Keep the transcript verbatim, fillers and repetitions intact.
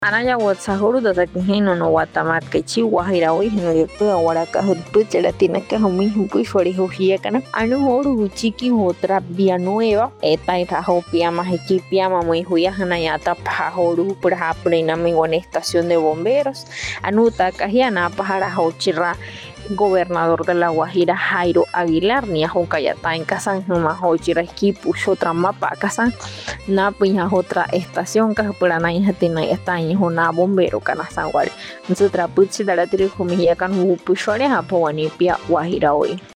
Anaya WhatsApp hino no Guatamat que Chihuahua hoy no de toda Guaraca Pucha la tiene que humi pues fori hojiekana anu horu chiqui otra vía nueva eta ita hopiama equipiama muy huya hanayata pajoru por aprena mi buena estación de bomberos anuta cajiana pajara hochira gobernador de la Guajira Jairo Aguilar ni Jocayata en Kazán no hochira equipo otra mapa Kazán na piña otra estación que por ana tina está en una bombero kana sangwari nosotras puchi dala tiri kumihia kan hu pushore hapo wanipia Guajira hoy